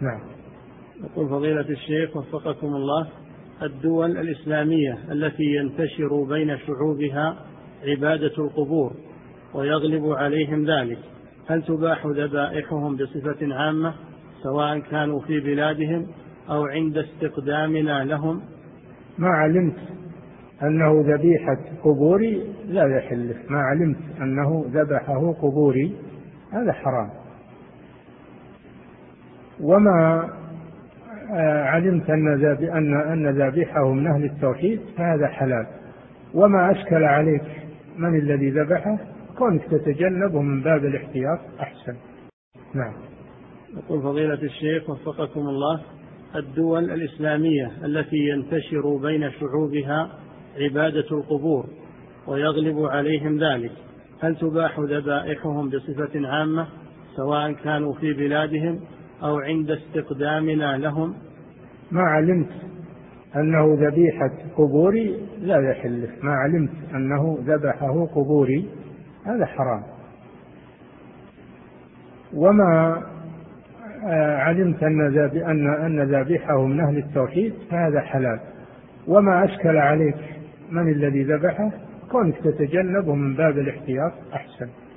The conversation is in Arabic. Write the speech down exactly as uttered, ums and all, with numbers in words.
نعم. يقول فضيلة الشيخ وفقكم الله: الدول الإسلامية التي ينتشر بين شعوبها عبادة القبور ويغلب عليهم ذلك، هل تباح ذبائحهم بصفة عامة سواء كانوا في بلادهم أو عند استقدامنا لهم؟ ما علمت أنه ذبيحة قبوري لا يحل، ما علمت أنه ذبحه قبوري هذا حرام، وما علمت أن أن ذبيحه من أهل التوحيد فهذا حلال. وما أشكل عليك من الذي ذبحه كونك تتجنبه من باب الاحتياط أحسن. نعم. يقول فضيلة الشيخ وفقكم الله: الدول الإسلامية التي ينتشر بين شعوبها عبادة القبور ويغلب عليهم ذلك، هل تباح ذبائحهم بصفة عامة سواء كانوا في بلادهم أو عند استقدامنا لهم؟ ما علمت أنه ذبيحة قبوري لا يحل، ما علمت أنه ذبحه قبوري هذا حرام. وما علمت أن أن ذبيحه من أهل التوحيد فهذا حلال. وما أشكل عليك من الذي ذبحه كونك تتجنبه من باب الاحتياط أحسن.